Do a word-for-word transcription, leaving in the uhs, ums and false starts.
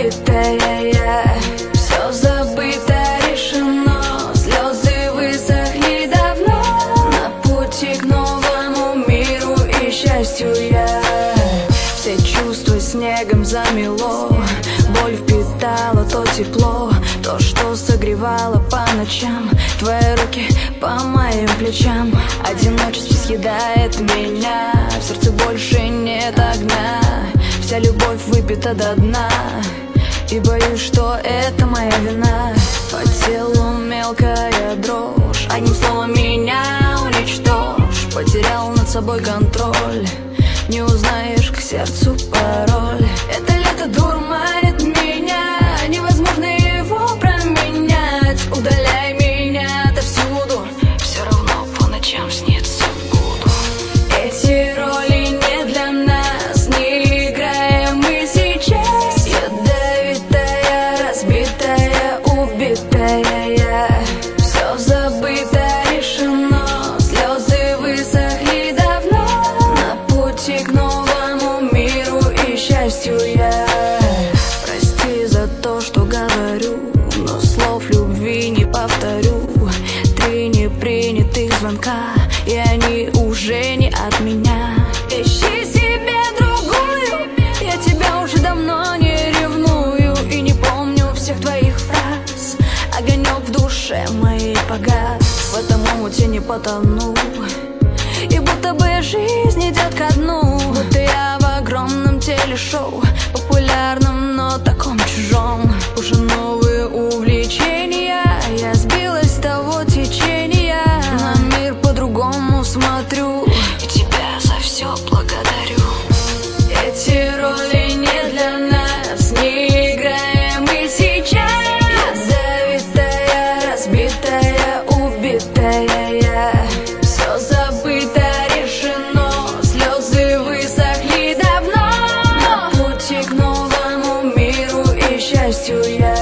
убитая я. Все забыто, решено, слезы высохли давно. На пути к новому миру и счастью я. Все чувства снегом замело, боль впитала то тепло, то, что согревало по ночам. Твои руки по моим плечам. Одиночество съедает меня, в сердце больше нет огня. Вся любовь выпита до дна, и боюсь, что это моя вина. По телу мелкая дрожь, одним словом меня уничтожь. Потерял над собой контроль, не узнаешь к сердцу пароль. Это лето дурманит меня, невозможно его променять. Удаляй меня отовсюду, все равно по ночам снится буду. Эти роли не для нас, не играем мы сейчас. Ядовитая, разбитая, убитая я. Все забыто, решено, слезы высохли давно. На пути к новому миру и счастью я. Прости за то, что говорю, но слов любви не повторю. Три непринятых звонка, и они уже не от меня. Ищи себе другую, я тебя уже давно не ревную. И не помню всех твоих фраз, огонек в душе моей погас. В этом омуте не потону, и будто бы жизнь идет ко дну. Будто я в огромном телешоу, популярном, но таком чужом. Уже новые увлечения, я сбилась с того течения. На мир по-другому смотрю, и тебя за все благодарю. Эти роли не для нас, не играем мы сейчас. Ядовитая, разбитая, убитая я. Все забыто, решено, слезы высохли давно. На пути к новому миру и счастью я.